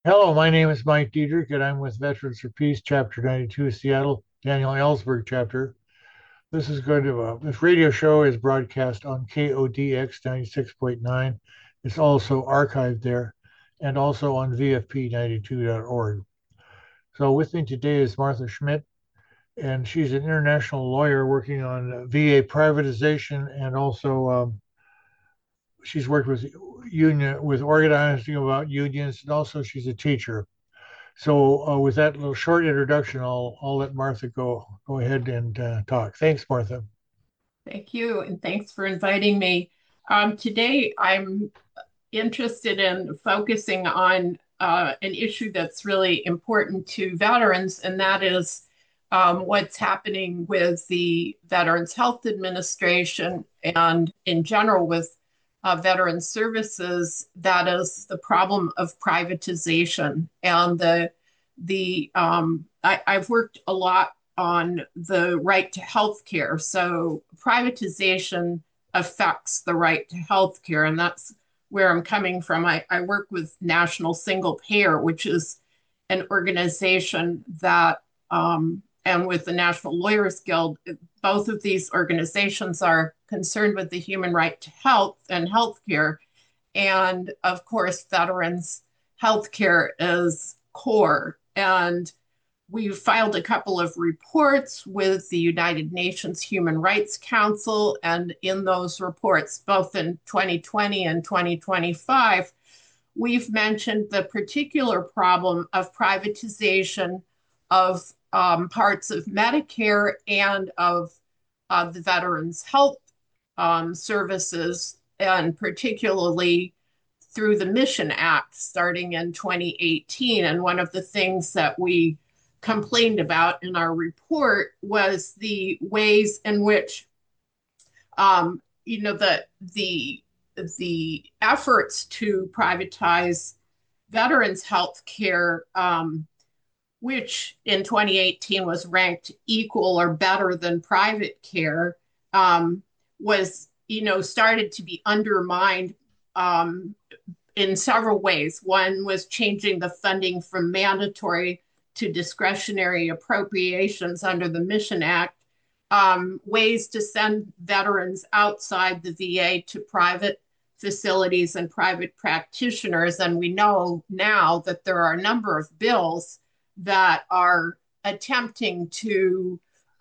Hello, my name is Mike Diedrich, and I'm with Veterans for Peace, Chapter 92, Seattle, Daniel Ellsberg chapter. This radio show is broadcast on KODX 96.9. It's also archived there and also on VFP92.org. So with me today is Martha Schmidt, and she's an international lawyer working on VA privatization and also she's worked with organizing about unions, and also she's a teacher. So with that little short introduction, I'll let Martha go ahead and talk. Thanks, Martha. Thank you, and thanks for inviting me. Today, I'm interested in focusing on an issue that's really important to veterans, and that is what's happening with the Veterans Health Administration and in general with veteran services. That is the problem of privatization and I've worked a lot on the right to health care. So privatization affects the right to health care, and that's where I'm coming from. I work with National Single Payer, which is an organization that, and with the National Lawyers Guild, both of these organizations are concerned with the human right to health and healthcare. And of course, veterans' healthcare is core. And we filed a couple of reports with the United Nations Human Rights Council. And in those reports, both in 2020 and 2025, we've mentioned the particular problem of privatization of parts of Medicare and of the Veterans Health Services, and particularly through the Mission Act starting in 2018. And one of the things that we complained about in our report was the ways in which, you know, the efforts to privatize veterans health care, which in 2018 was ranked equal or better than private care, was, started to be undermined in several ways. One was changing the funding from mandatory to discretionary appropriations under the Mission Act, ways to send veterans outside the VA to private facilities and private practitioners. And we know now that there are a number of bills that are attempting to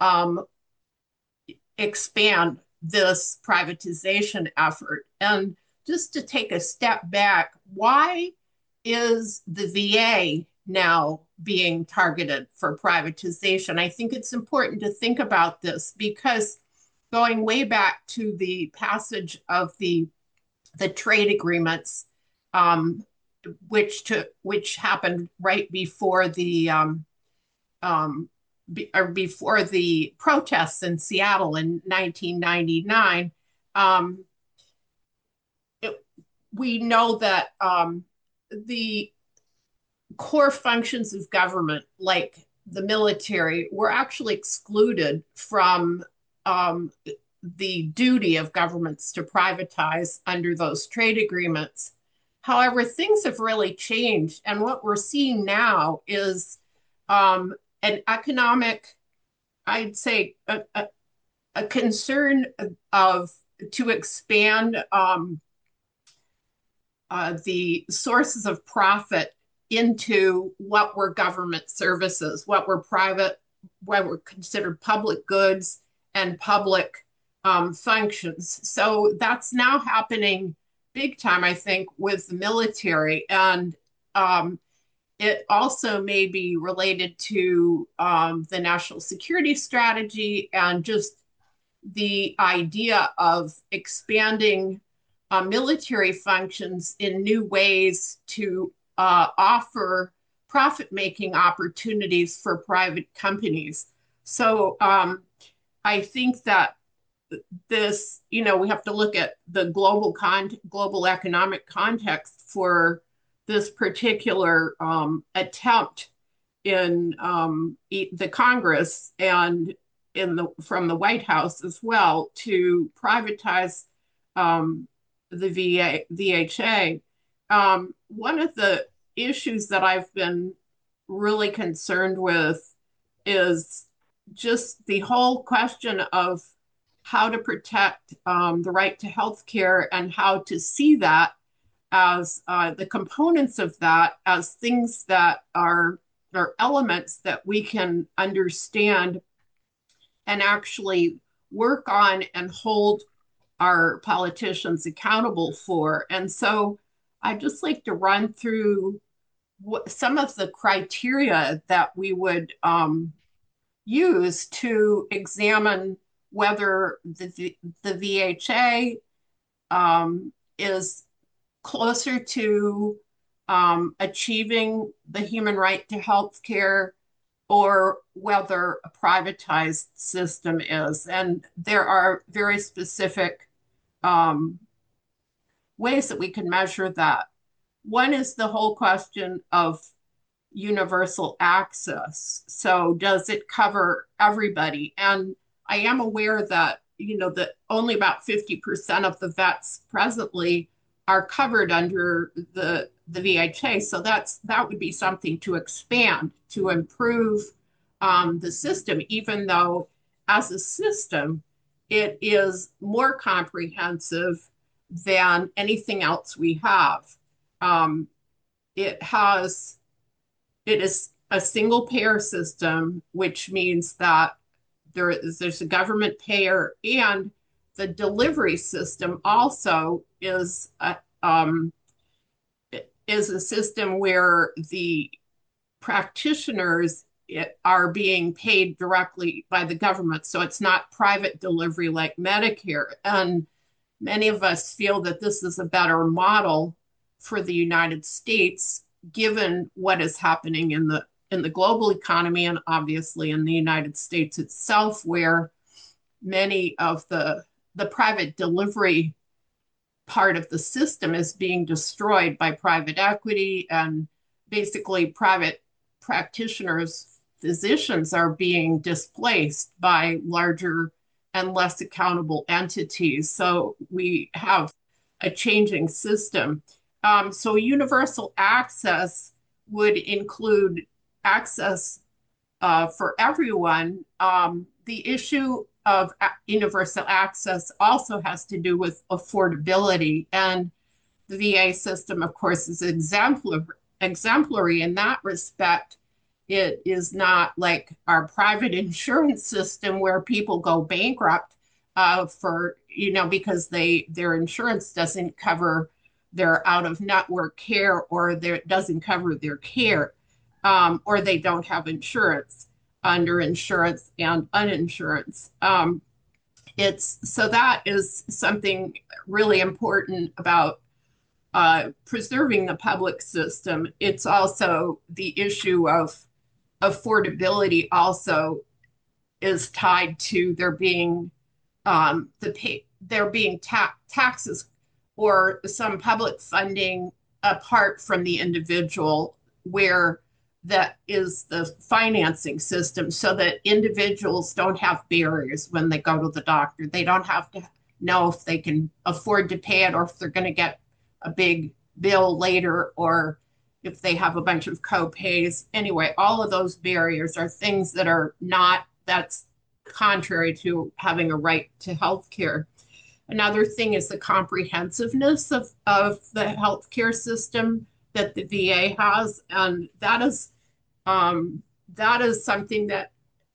expand this privatization effort. And just to take a step back, why is the VA now being targeted for privatization? I think it's important to think about this because going way back to the passage of the trade agreements, which happened right before or before the protests in Seattle in 1999. Um, we know that the core functions of government, like the military, were actually excluded from the duty of governments to privatize under those trade agreements. However, things have really changed. And what we're seeing now is an economic, I'd say, a concern of to expand the sources of profit into what were government services, what were private, what were considered public goods and public functions. So that's now happening big time, I think, with the military. And it also may be related to the national security strategy and just the idea of expanding military functions in new ways to offer profit making opportunities for private companies. So I think that we have to look at the global economic context for this particular attempt in the Congress and from the White House as well to privatize the VHA. One of the issues that I've been really concerned with is just the whole question of how to protect the right to health care and how to see that as the components of that as things that are elements that we can understand and actually work on and hold our politicians accountable for. And so I just like to run through some of the criteria that we would use to examine whether the VHA is closer to achieving the human right to health care or whether a privatized system is. And there are very specific um, ways that we can measure that. One is the whole question of universal access. So does it cover everybody? And I am aware that, that only about 50% of the vets presently are covered under the VHA. So that would be something to expand, to improve the system, even though as a system, it is more comprehensive than anything else we have. Um, it has it is a single payer system, which means that there's a government payer, and the delivery system also is a system where the practitioners are being paid directly by the government. So it's not private delivery like Medicare. And many of us feel that this is a better model for the United States, given what is happening in the global economy and obviously in the United States itself, where many of the private delivery part of the system is being destroyed by private equity, and basically private practitioners, physicians are being displaced by larger and less accountable entities. So we have a changing system. So universal access would include access for everyone. The issue of universal access also has to do with affordability. And the VA system, of course, is exemplary in that respect. It is not like our private insurance system where people go bankrupt because their insurance doesn't cover their out of network care, or doesn't cover their care, or they don't have insurance, underinsurance and uninsurance. So that is something really important about preserving the public system. It's also the issue of affordability also is tied to there being taxes or some public funding apart from the individual, where that is the financing system, so that individuals don't have barriers when they go to the doctor. They don't have to know if they can afford to pay it or if they're going to get a big bill later, or if they have a bunch of co-pays. Anyway, all of those barriers are things that's contrary to having a right to health care. Another thing is the comprehensiveness of the healthcare system that the VA has, and that is something that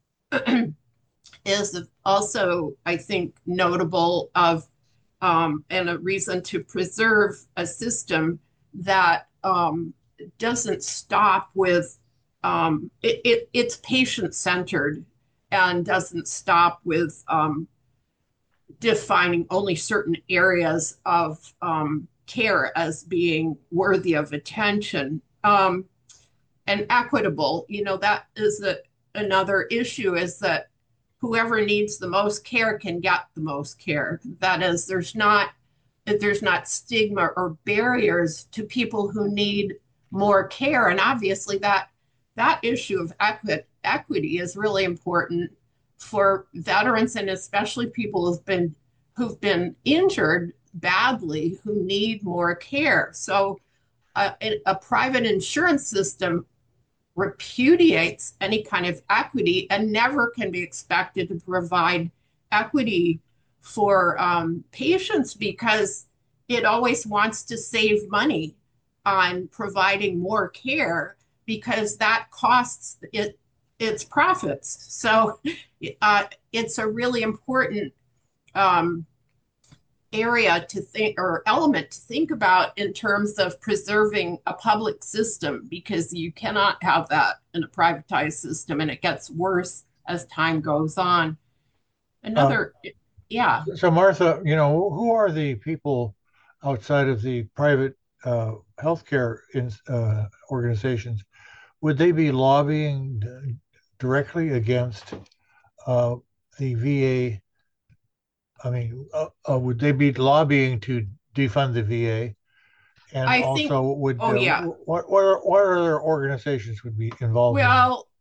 is also, I think, notable and a reason to preserve a system that doesn't stop with it's patient centered and doesn't stop with defining only certain areas of care as being worthy of attention. And equitable, that is another issue, is that whoever needs the most care can get the most care. That is, there's not stigma or barriers to people who need more care. And obviously that issue of equity is really important for veterans, and especially people who've been injured badly, who need more care. So a private insurance system repudiates any kind of equity and never can be expected to provide equity for patients because it always wants to save money on providing more care because that costs its profits. So it's a really important um, area to think or element to think about in terms of preserving a public system because you cannot have that in a privatized system and it gets worse as time goes on. Uh, Another, yeah, so Martha, who are the people outside of the private healthcare organizations? Would they be lobbying directly against uh, the VA? I mean, would they be lobbying to defund the VA? And I think, also, would oh yeah, what other organizations would be involved in that? well,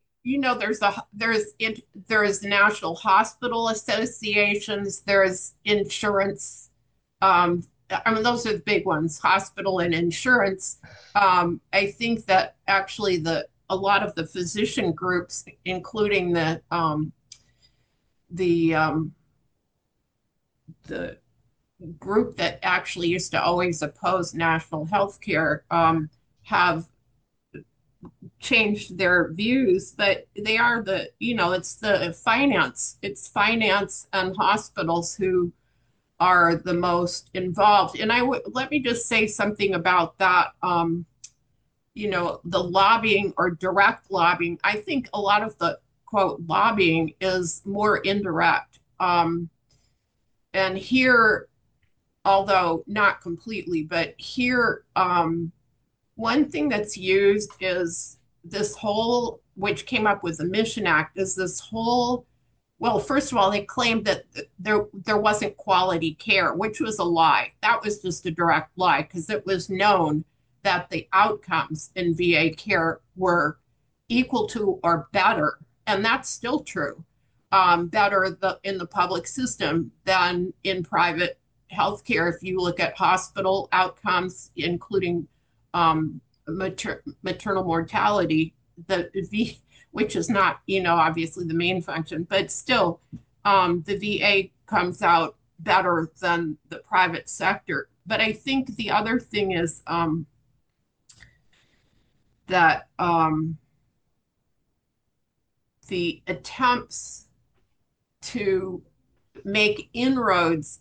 there's national hospital associations, there's insurance. I mean, those are the big ones, hospital and insurance. I think that actually a lot of the physician groups, including the the group that actually used to always oppose national health care, have changed their views, but they are it's finance and hospitals who are the most involved. And let me just say something about that. The lobbying or direct lobbying, I think a lot of the quote lobbying is more indirect. And here, although not completely, but here, one thing that's used is this whole, which came up with the Mission Act, is this whole, well, first of all, they claimed that there wasn't quality care, which was a lie. That was just a direct lie because it was known that the outcomes in VA care were equal to or better, and that's still true, better in the public system than in private healthcare. If you look at hospital outcomes, including maternal mortality, which is not, obviously the main function, but still, the VA comes out better than the private sector. But I think the other thing is that the attempts to make inroads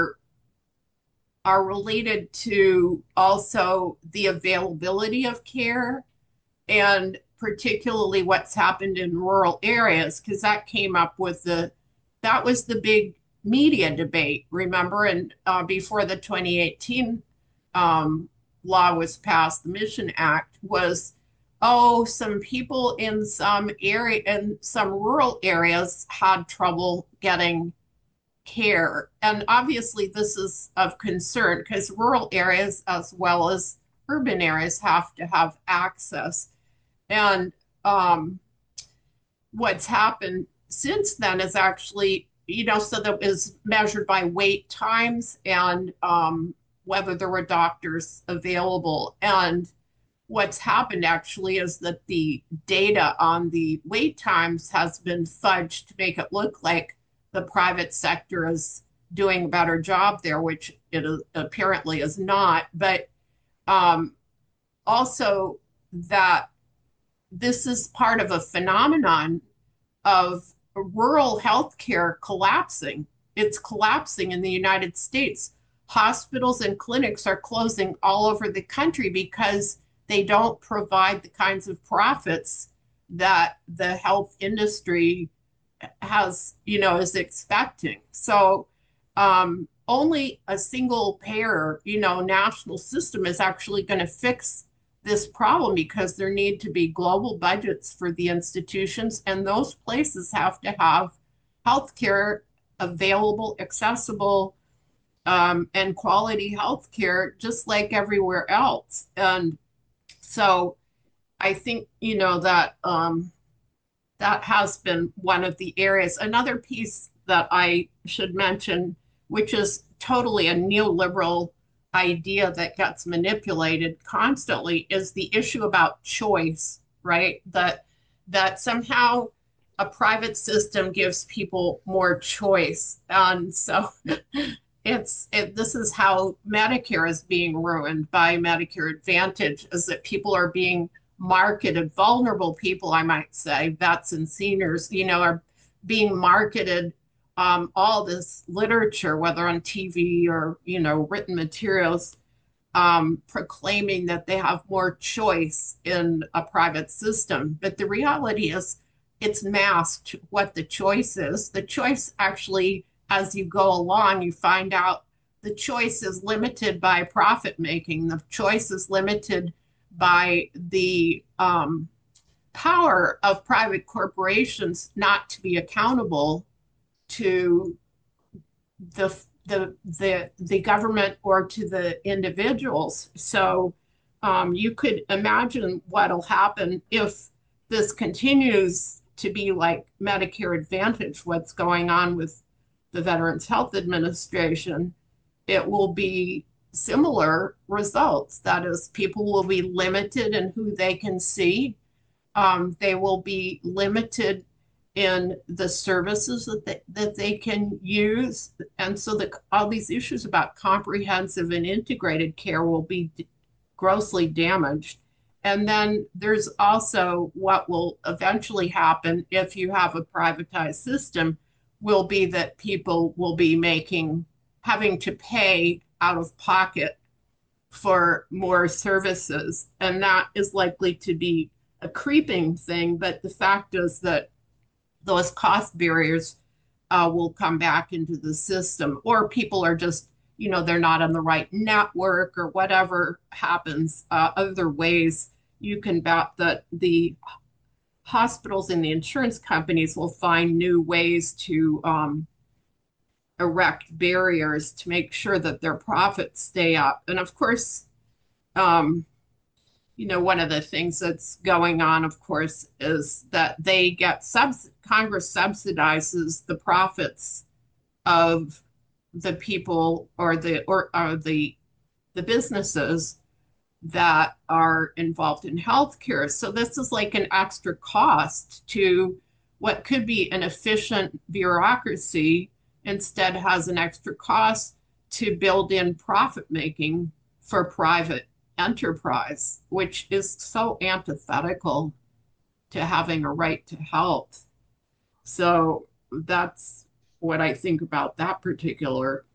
are related to also the availability of care and particularly what's happened in rural areas, because that was the big media debate, remember? And before the 2018 law was passed, the Mission Act was, oh, some people in some rural areas had trouble getting care. And obviously, this is of concern because rural areas as well as urban areas have to have access. And what's happened since then is actually, so that was measured by wait times and whether there were doctors available. And what's happened actually is that the data on the wait times has been fudged to make it look like the private sector is doing a better job there, which it apparently is not. But also that this is part of a phenomenon of rural healthcare collapsing. It's collapsing in the United States. Hospitals and clinics are closing all over the country because they don't provide the kinds of profits that the health industry is expecting. So only a single payer, national system is actually going to fix this problem because there need to be global budgets for the institutions, and those places have to have healthcare available, accessible, and quality healthcare just like everywhere else. And so I think, that has been one of the areas. Another piece that I should mention, which is totally a neoliberal idea that gets manipulated constantly is the issue about choice, right? That somehow a private system gives people more choice. And so this is how Medicare is being ruined by Medicare Advantage, is that people are being marketed, vulnerable people, I might say, vets and seniors, are being marketed all this literature, whether on TV or, written materials, proclaiming that they have more choice in a private system. But the reality is, it's masked what the choice is. The choice actually, as you go along, you find out the choice is limited by profit making. The choice is limited by the power of private corporations not to be accountable to the government or to the individuals. So you could imagine what'll happen if this continues to be like Medicare Advantage, what's going on with the Veterans Health Administration. It will be similar results. That is, people will be limited in who they can see. They will be limited in the services that they can use. And so all these issues about comprehensive and integrated care will be grossly damaged. And then there's also what will eventually happen if you have a privatized system will be that people will be having to pay out of pocket for more services. And that is likely to be a creeping thing. But the fact is that those cost barriers will come back into the system, or people are just, they're not on the right network or whatever happens. Other ways you can bet that the hospitals and the insurance companies will find new ways to erect barriers to make sure that their profits stay up. And of course, one of the things that's going on, of course, is that Congress subsidizes the profits of the people or the businesses that are involved in healthcare. So this is like an extra cost to what could be an efficient bureaucracy, instead has an extra cost to build in profit making for private enterprise, which is so antithetical to having a right to health. So that's what I think about that particular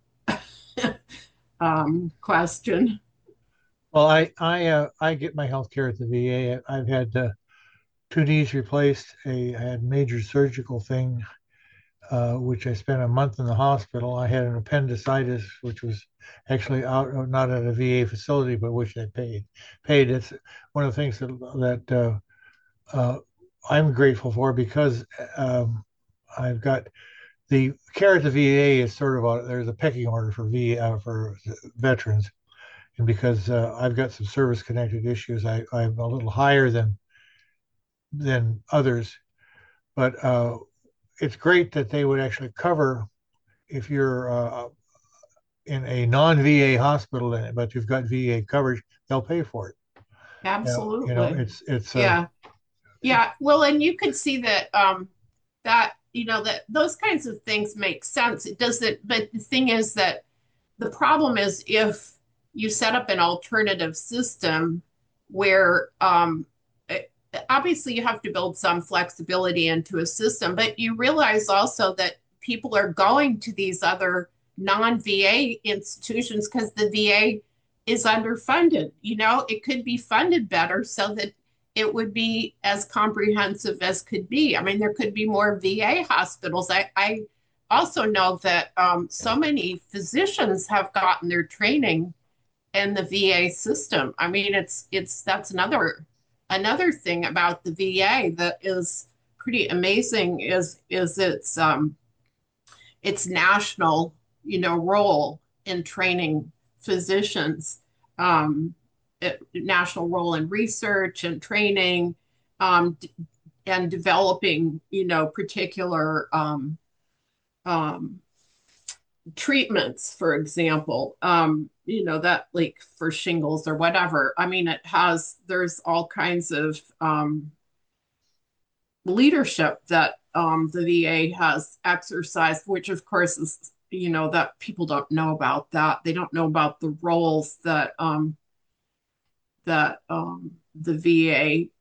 question. Well, I get my health care at the VA. I've had two knees replaced. I had major surgical thing, which I spent a month in the hospital. I had an appendicitis, which was actually out, not at a VA facility, but which I paid. It's one of the things that I'm grateful for, because I've got the care at the VA is sort of there's a pecking order for for veterans, and because I've got some service connected issues, I'm a little higher than others, but it's great that they would actually cover if you're in a non-VA hospital, but you've got VA coverage, they'll pay for it. Absolutely. It's Yeah. Yeah. Well, and you could see that that those kinds of things make sense. It doesn't, but the thing is that the problem is if you set up an alternative system where obviously you have to build some flexibility into a system, but you realize also that people are going to these other non-VA institutions because the VA is underfunded. It could be funded better so that it would be as comprehensive as could be. I mean, there could be more VA hospitals. I also know that so many physicians have gotten their training in the VA system. I mean, that's another thing about the VA that is pretty amazing is its national role in training physicians, national role in research and training, and developing particular treatments, for example, that like for shingles or whatever. I mean, there's all kinds of leadership that the VA has exercised, which of course is, that people don't know about that. They don't know about the roles that the VA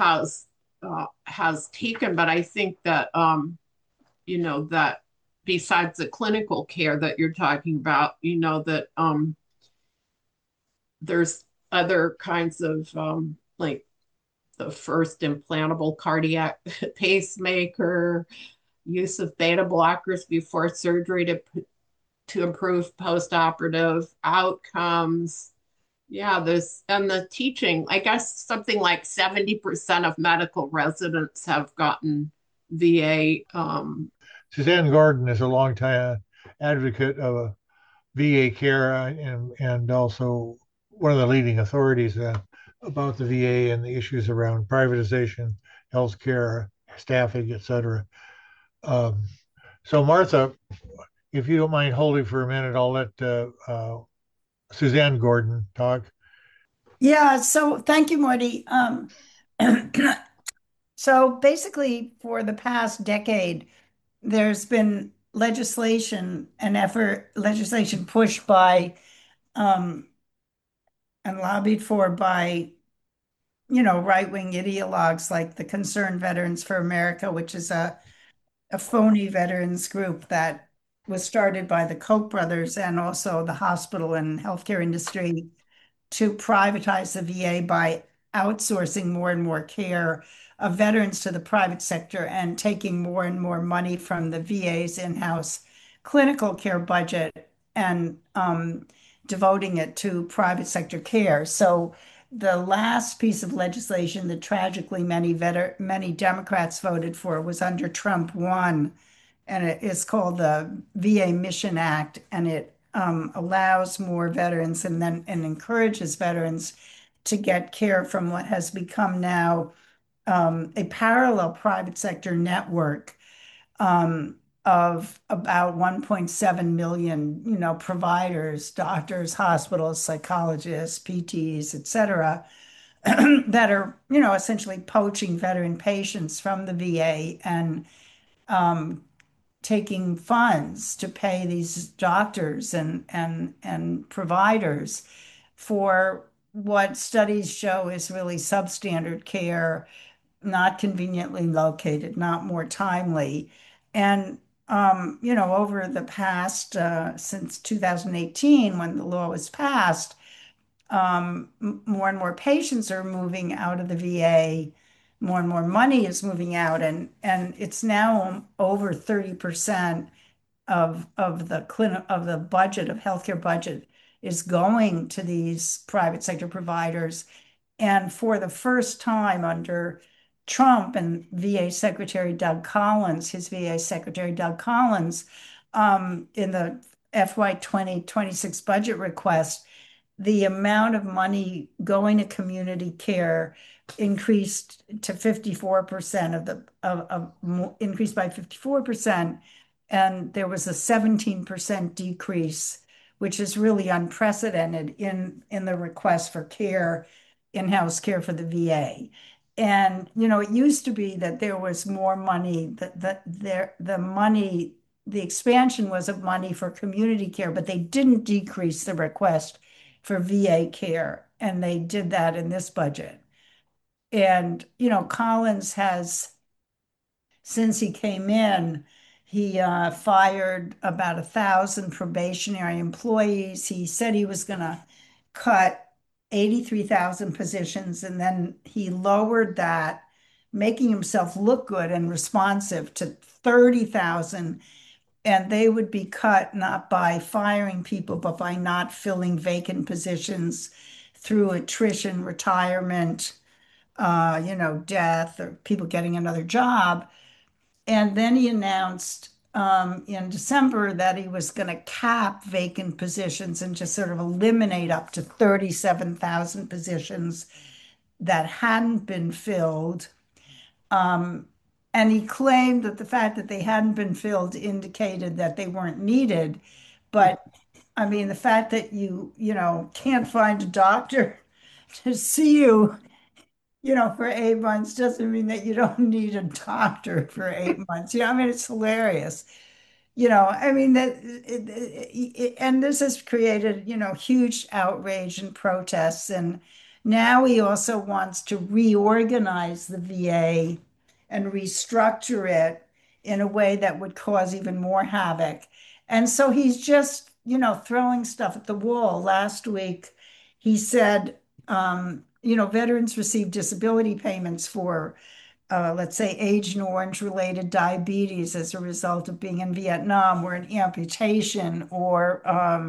has taken. But I think that that besides the clinical care that you're talking about, that there's other kinds of like the first implantable cardiac pacemaker, use of beta blockers before surgery to improve postoperative outcomes. Yeah, there's and the teaching, I guess something like 70% of medical residents have gotten VA. Suzanne Gordon is a longtime advocate of VA care and also one of the leading authorities about the VA and the issues around privatization, healthcare, staffing, et cetera. Um, so, Martha, if you don't mind holding for a minute, I'll let Suzanne Gordon talk. Yeah, so thank you, Marty. So basically, for the past decade, there's been legislation pushed by um, and lobbied for by, right-wing ideologues like the Concerned Veterans for America, which is a phony veterans group that was started by the Koch brothers and also the hospital and healthcare industry to privatize the VA by outsourcing more and more care of veterans to the private sector and taking more and more money from the VA's in-house clinical care budget and devoting it to private sector care. So the last piece of legislation that tragically many Democrats voted for was under Trump 1, and it is called the VA Mission Act, and it allows more veterans and encourages veterans to get care from what has become now a parallel private sector network of about 1.7 million, providers, doctors, hospitals, psychologists, PTs, et cetera, that are, essentially poaching veteran patients from the VA and taking funds to pay these doctors and providers for what studies show is really substandard care, not conveniently located, not more timely. And over the past since 2018, when the law was passed, more and more patients are moving out of the VA, more and more money is moving out, and it's now over 30% of the budget of healthcare budget is going to these private sector providers. And for the first time under Trump and his VA Secretary Doug Collins, in the FY 2026 budget request, the amount of money going to community care increased to 54% increased by 54%. And there was a 17% decrease, which is really unprecedented in the request for care, in-house care for the VA. And, it used to be that there was more money, the expansion was of money for community care, but they didn't decrease the request for VA care. And they did that in this budget. And, Collins has, since he came in, he fired about 1,000 probationary employees. He said he was going to cut 83,000 positions, and then he lowered that, making himself look good and responsive, to 30,000. And they would be cut not by firing people, but by not filling vacant positions through attrition, retirement, death, or people getting another job. And then he announced in December that he was going to cap vacant positions and just sort of eliminate up to 37,000 positions that hadn't been filled. Um, and he claimed that the fact that they hadn't been filled indicated that they weren't needed. But I mean, the fact that you can't find a doctor to see you for 8 months doesn't mean that you don't need a doctor for 8 months. I mean, it's hilarious. I mean and this has created, huge outrage and protests. And now he also wants to reorganize the VA and restructure it in a way that would cause even more havoc. And so he's just, throwing stuff at the wall. Last week, he said, veterans receive disability payments for let's say, Agent Orange related diabetes as a result of being in Vietnam, or an amputation, or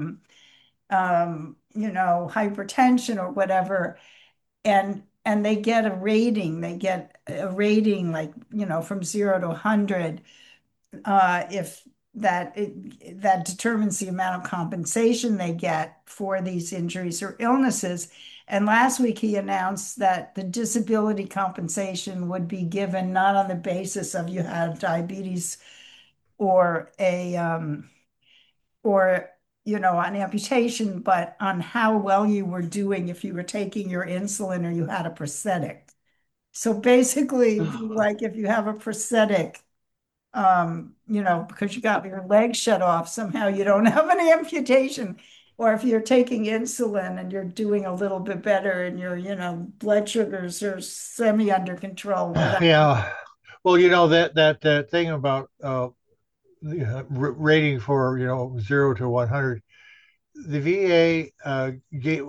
hypertension or whatever, and they get a rating. They get a rating like from 0 to 100. If that determines the amount of compensation they get for these injuries or illnesses. And last week he announced that the disability compensation would be given not on the basis of you have diabetes or an amputation, but on how well you were doing if you were taking your insulin or you had a prosthetic. So basically, like if you have a prosthetic, because you got your leg shut off, somehow you don't have an amputation. Or if you're taking insulin and you're doing a little bit better and your, blood sugars are semi under control, whatever. Yeah. Well, that thing about rating for 0 to 100. The VA gave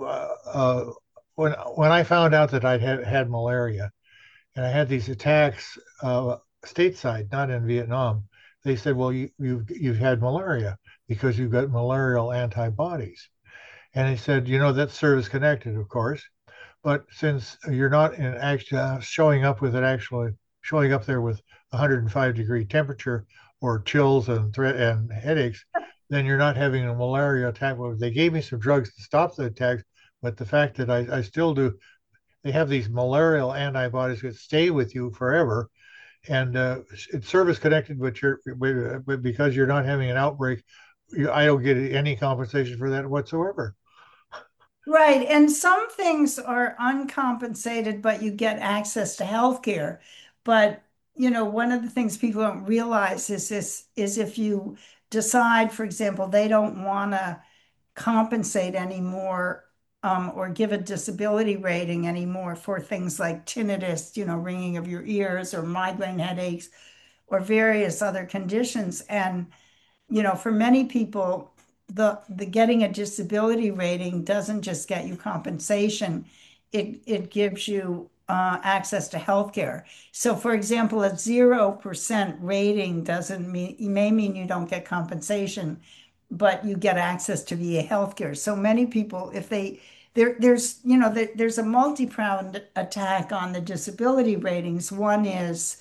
when I found out that I'd had malaria and I had these attacks stateside, not in Vietnam. They said, "Well, you've had malaria because you've got malarial antibodies." And he said, that's service connected, of course, but since you're not in actually showing up with it actually showing up there with 105-degree temperature or chills and threat and headaches, then you're not having a malaria attack. Well, they gave me some drugs to stop the attacks, but the fact that I still do, they have these malarial antibodies that stay with you forever, and it's service connected, but because you're not having an outbreak, I don't get any compensation for that whatsoever. Right. And some things are uncompensated, but you get access to healthcare. But, one of the things people don't realize is if you decide, for example, they don't want to compensate anymore, or give a disability rating anymore for things like tinnitus, ringing of your ears, or migraine headaches, or various other conditions. And for many people, the getting a disability rating doesn't just get you compensation, it gives you access to healthcare. So, for example, a 0% rating doesn't mean, it may mean you don't get compensation, but you get access to VA healthcare. So many people, if they there's a multi-pronged attack on the disability ratings. One is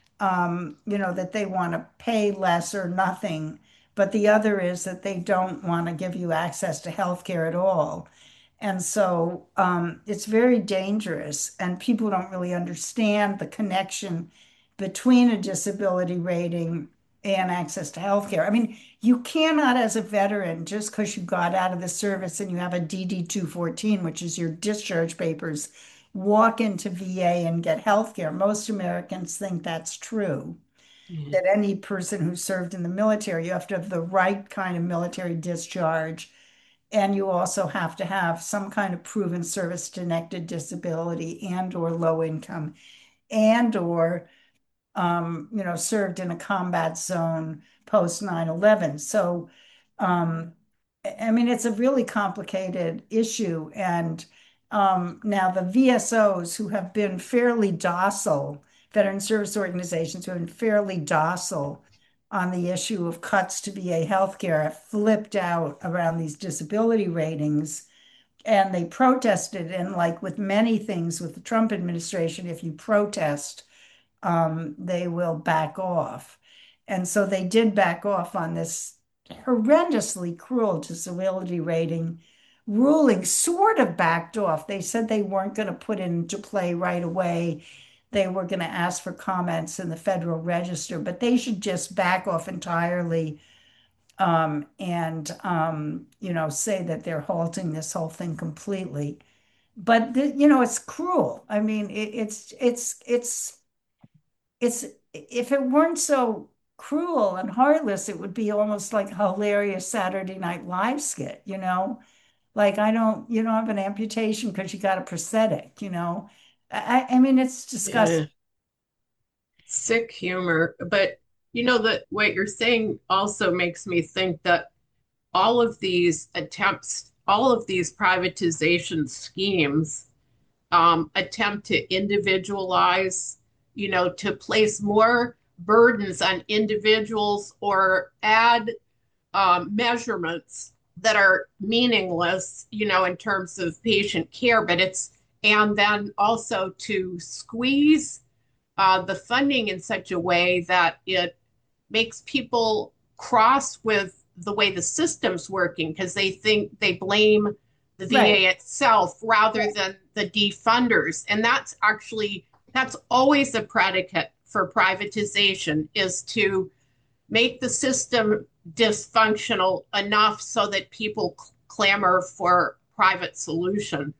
that they want to pay less or nothing. But the other is that they don't want to give you access to healthcare at all. And so it's very dangerous, and people don't really understand the connection between a disability rating and access to healthcare. I mean, you cannot, as a veteran, just because you got out of the service and you have a DD 214, which is your discharge papers, walk into VA and get healthcare. Most Americans think that's true, that any person who served in the military, you have to have the right kind of military discharge. And you also have to have some kind of proven service-connected disability and or low income and or served in a combat zone post 9/11. So, I mean, it's a really complicated issue. And now the VSOs who have been fairly docile, veteran service organizations who have been fairly docile on the issue of cuts to VA healthcare, have flipped out around these disability ratings. And they protested. And like with many things with the Trump administration, if you protest, they will back off. And so they did back off on this horrendously cruel disability rating ruling, sort of backed off. They said they weren't going to put it into play right away. They were going to ask for comments in the Federal Register, but they should just back off entirely and say that they're halting this whole thing completely. But it's cruel. I mean, it's if it weren't so cruel and heartless, it would be almost like a hilarious Saturday Night Live skit. Like you don't have an amputation because you got a prosthetic. I mean, it's disgusting. Yeah. Sick humor. But you know that what you're saying also makes me think that all of these attempts, all of these privatization schemes attempt to individualize, to place more burdens on individuals or add measurements that are meaningless, in terms of patient care, and then also to squeeze the funding in such a way that it makes people cross with the way the system's working because they think they blame the Right. VA itself rather than the defunders. And that's always a predicate for privatization is to make the system dysfunctional enough so that people clamor for private solution.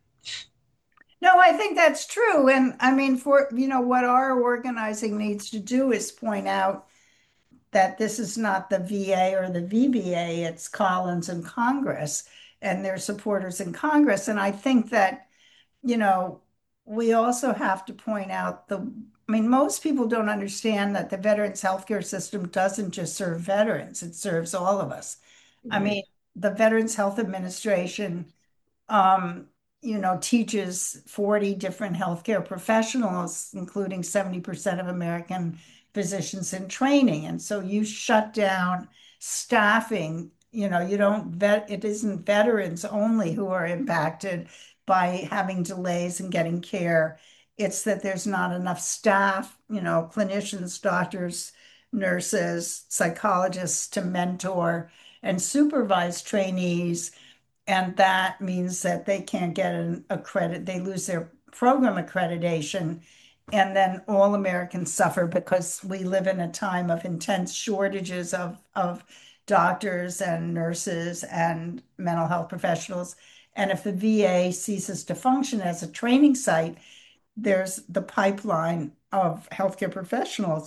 No, I think that's true. And I mean, what our organizing needs to do is point out that this is not the VA or the VBA, it's Collins and Congress and their supporters in Congress. And I think that, you know, we also have to point out I mean, most people don't understand that the veterans healthcare system doesn't just serve veterans, it serves all of us. I Mhm. mean, the Veterans Health Administration um, teaches 40 different healthcare professionals, including 70% of American physicians in training. And so you shut down staffing, you don't it isn't veterans only who are impacted by having delays in getting care. It's that there's not enough staff, clinicians, doctors, nurses, psychologists to mentor and supervise trainees, and that means that they can't get they lose their program accreditation. And then all Americans suffer because we live in a time of intense shortages of doctors and nurses and mental health professionals. And if the VA ceases to function as a training site, there's the pipeline of healthcare professionals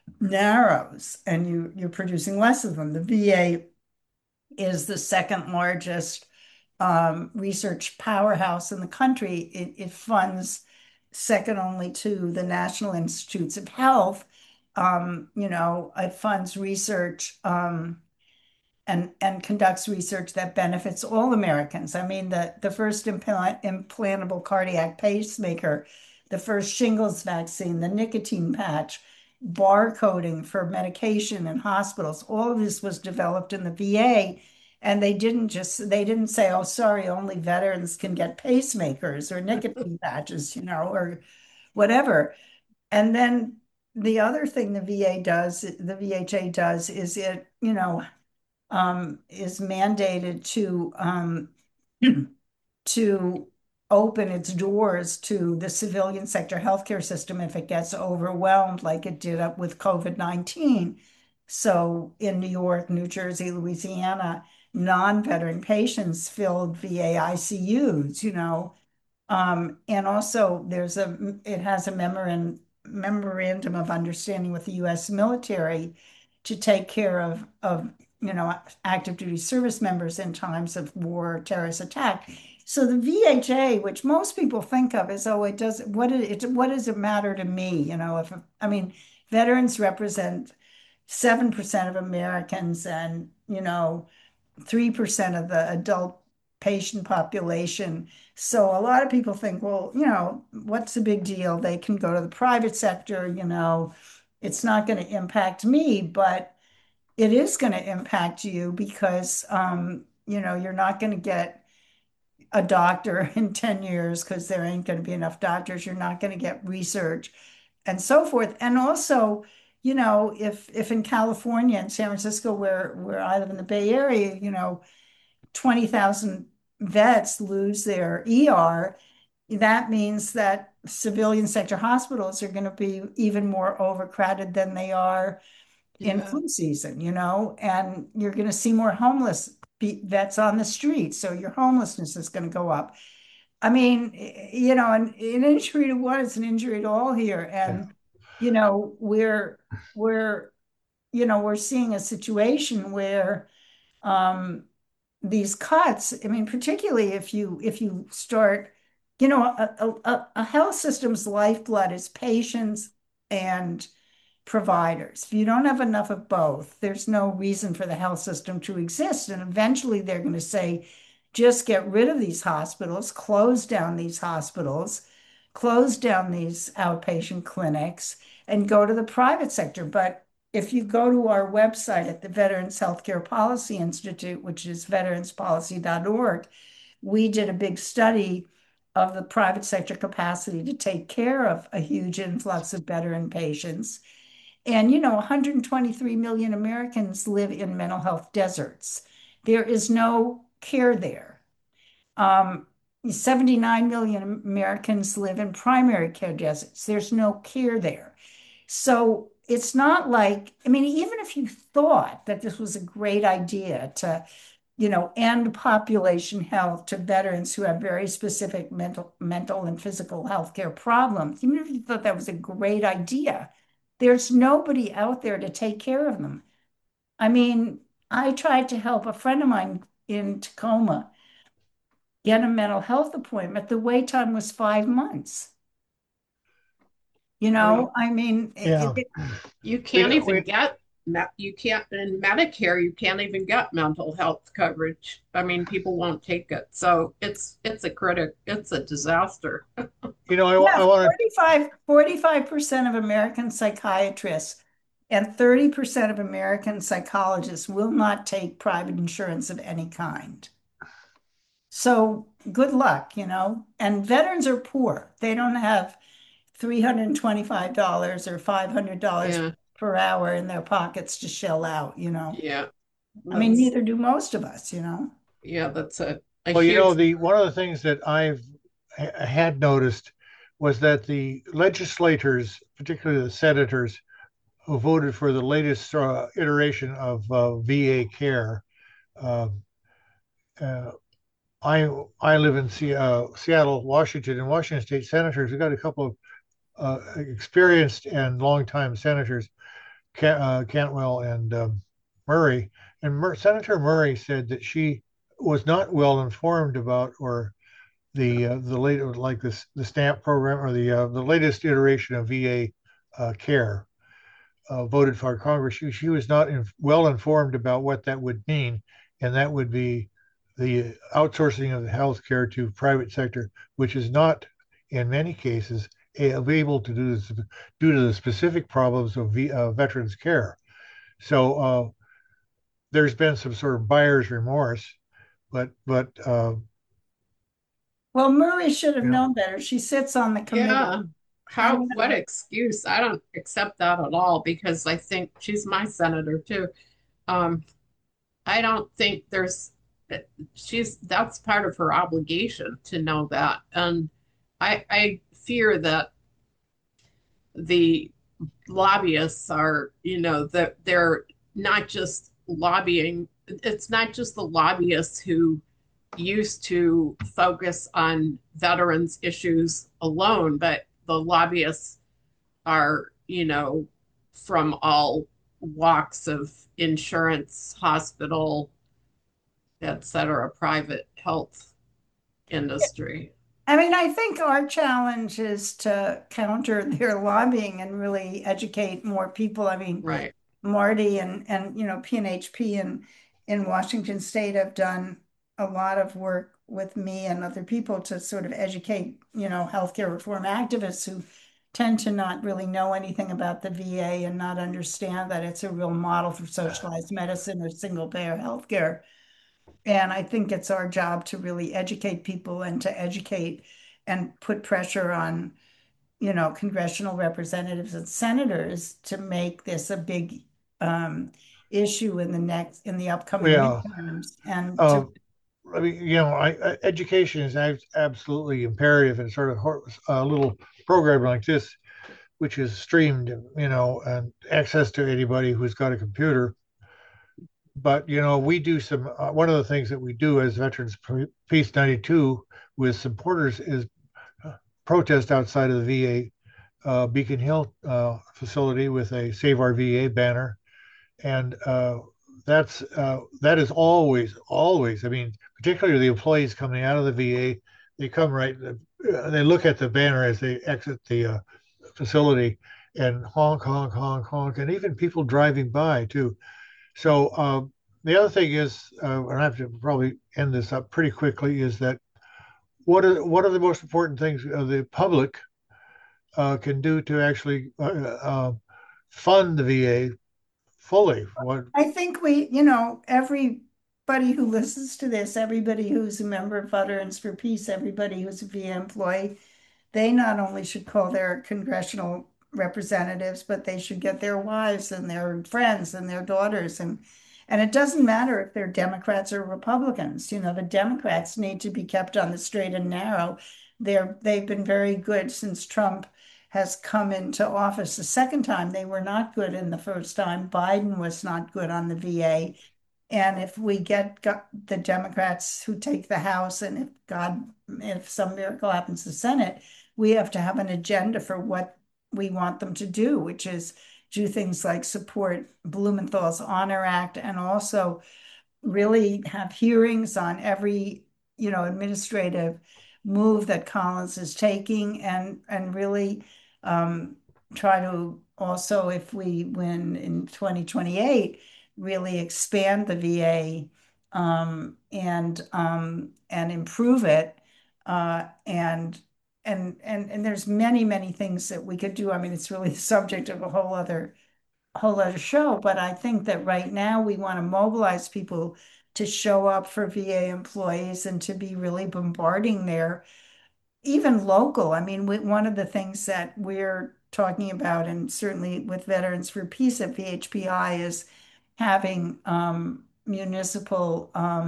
narrows and you're producing less of them. The VA is the second largest research powerhouse in the country. It funds second only to the National Institutes of Health. It funds research and conducts research that benefits all Americans. I mean, the first implantable cardiac pacemaker, the first shingles vaccine, the nicotine patch, barcoding for medication in hospitals, all of this was developed in the VA. And they didn't say, oh, sorry, only veterans can get pacemakers or nicotine patches, or whatever. And then the other thing the VHA does is is mandated to open its doors to the civilian sector healthcare system if it gets overwhelmed, like it did up with COVID-19. So in New York, New Jersey, Louisiana, non-veteran patients filled VA ICUs. And also it has a memorandum of understanding with the US military to take care of active duty service members in times of war or terrorist attack. So the VHA, which most people think of as, oh, what does it matter to me? If I mean, veterans represent 7% of Americans and 3% of the adult patient population. So a lot of people think, well, what's the big deal? They can go to the private sector, it's not going to impact me, but it is going to impact you because you're not going to get a doctor in 10 years because there ain't going to be enough doctors. You're not going to get research and so forth. And also, if in California and San Francisco, where I live in the Bay Area, 20,000 vets lose their ER, that means that civilian sector hospitals are going to be even more overcrowded than they are in Yeah. flu season, and you're going to see more homeless vets on the street. So your homelessness is going to go up. I mean, an injury to one is an injury to all here. Yeah. And, we're, we're seeing a situation where um, these cuts, I mean, particularly if you start, a health system's lifeblood is patients and providers. If you don't have enough of both, there's no reason for the health system to exist. And eventually they're going to say, just get rid of these hospitals, close down these hospitals, close down these outpatient clinics, and go to the private sector. But if you go to our website at the Veterans Healthcare Policy Institute, which is veteranspolicy.org, we did a big study of the private sector capacity to take care of a huge influx of veteran patients. And, 123 million Americans live in mental health deserts. There is no care there. 79 million Americans live in primary care deserts. There's no care there. So it's not like, I mean, even if you thought that this was a great idea to, end population health to veterans who have very specific mental and physical health care problems, even if you thought that was a great idea, there's nobody out there to take care of them. I mean, I tried to help a friend of mine in Tacoma get a mental health appointment. The wait time was 5 months. I mean, Yeah. You can't even We, get you can't in Medicare, you can't even get mental health coverage. I mean, people won't take it. So it's a disaster. yeah, I want 45% of American psychiatrists and 30% of American psychologists will not take private insurance of any kind. So good luck, And veterans are poor. They don't have $325 or $500 Yeah, per hour in their pockets to shell out. yeah. I mean, That's neither do most of us. yeah, that's a well, huge the one of the things that had noticed was that the legislators, particularly the senators, who voted for the latest iteration of VA care. Uh, uh, I live in Seattle, Washington, and Washington State senators. We've got a couple of experienced and longtime senators, Cantwell and Murray. And Senator Murray said that she was not well informed about or the late like this the stamp program or the latest iteration of VA care voted for Congress. She was not well informed about what that would mean, and that would be the outsourcing of the healthcare to private sector, which is not in many cases able to do this due to the specific problems of veterans care. So there's been some sort of buyer's remorse, but Well, Murray should have you know, known better. She sits on the committee. yeah. I What excuse? I don't accept that at all because I think she's my senator too. Um, I don't think that's part of her obligation to know that. And I fear that the lobbyists are, that they're not just lobbying. It's not just the lobbyists who used to focus on veterans issues alone, but the lobbyists are, from all walks of insurance, hospital, etc., private health industry. I mean, I think our challenge is to counter their lobbying and really educate more people. I mean, Right. Marty and PNHP in Washington State have done a lot of work with me and other people to sort of educate, healthcare reform activists who tend to not really know anything about the VA and not understand that it's a real model for socialized medicine or single payer healthcare. And I think it's our job to really educate people and to educate and put pressure on, congressional representatives and senators to make this a big issue in the upcoming yeah. midterms and to Um, I mean, education is absolutely imperative, and sort of a little program like this which is streamed, and access to anybody who's got a computer. But we do some. One of the things that we do as Veterans Peace 92 with supporters is protest outside of the VA Beacon Hill facility with a Save Our VA banner, and that is always. I mean, particularly the employees coming out of the VA, they come right. They look at the banner as they exit the facility, and honk, honk, honk, honk, and even people driving by too. So the other thing is, and I have to probably end this up pretty quickly, is that what are the most important things the public can do to actually fund the VA fully? I think everybody who listens to this, everybody who's a member of Veterans for Peace, everybody who's a VA employee, they not only should call their congressional representatives, but they should get their wives and their friends and their daughters. And it doesn't matter if they're Democrats or Republicans. The Democrats need to be kept on the straight and narrow. They've been very good since Trump has come into office the second time. They were not good in the first time. Biden was not good on the VA. And if we get the Democrats who take the House, and if some miracle happens to the Senate, we have to have an agenda for what we want them to do, which is do things like support Blumenthal's Honor Act, and also really have hearings on every, administrative move that Collins is taking, and really try to also, if we win in 2028, really expand the VA and improve it. And there's many things that we could do. I mean, it's really the subject of a whole other show. But I think that right now we want to mobilize people to show up for VA employees and to be really bombarding their, even local. I mean, one of the things that we're talking about, and certainly with Veterans for Peace at VHPI, is having municipal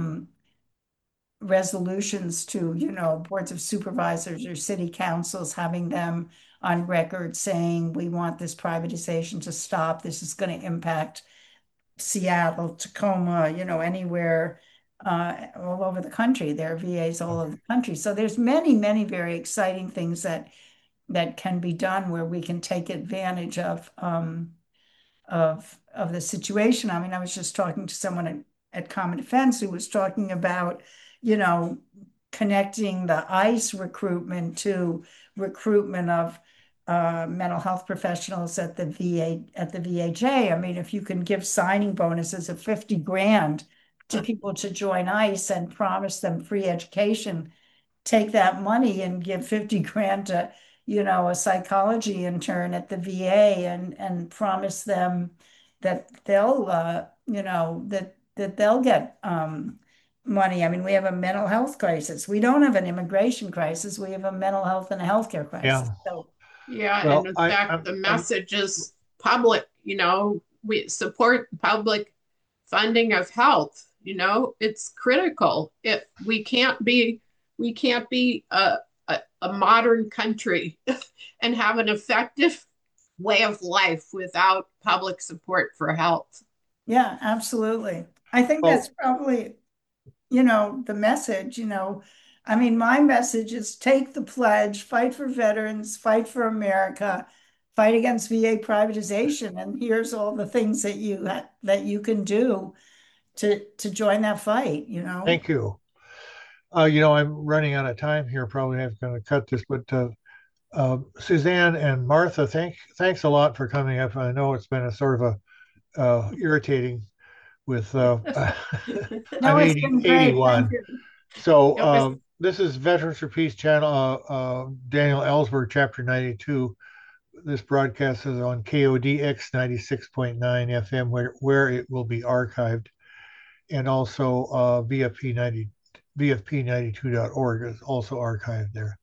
resolutions to, boards of supervisors or city councils, having them on record saying, we want this privatization to stop. This is going to impact Seattle, Tacoma, anywhere, all over the country. There are VAs all over the country. So there's many very exciting things that can be done where we can take advantage of the situation. I mean, I was just talking to someone at Common Defense who was talking about, connecting the ICE recruitment to recruitment of mental health professionals at the VHA. I mean, if you can give signing bonuses of 50 grand to people to join ICE and promise them free education, take that money and give 50 grand to, a psychology intern at the VA, and promise them that they'll, that they'll get money. I mean, we have a mental health crisis. We don't have an immigration crisis. We have a mental health and a healthcare crisis. Yeah. So, Yeah, Well, and in fact, the message is public, we support public funding of health. It's critical. If we can't be a modern country and have an effective way of life without public support for health. yeah, absolutely. I think Well, that's probably, the message. I mean, my message is take the pledge, fight for veterans, fight for America, fight against VA privatization. And here's all the things that you can do to join that fight, thank you. I'm running out of time here. Probably have going to cut this, but Suzanne and Martha, thanks a lot for coming up. I know it's been a sort of a irritating with No, I'm it's been great. 81. Thank you. So this is Veterans for Peace channel, Daniel Ellsberg, Chapter 92. This broadcast is on KODX 96.9 FM, where it will be archived, and also VFP92.org is also archived there.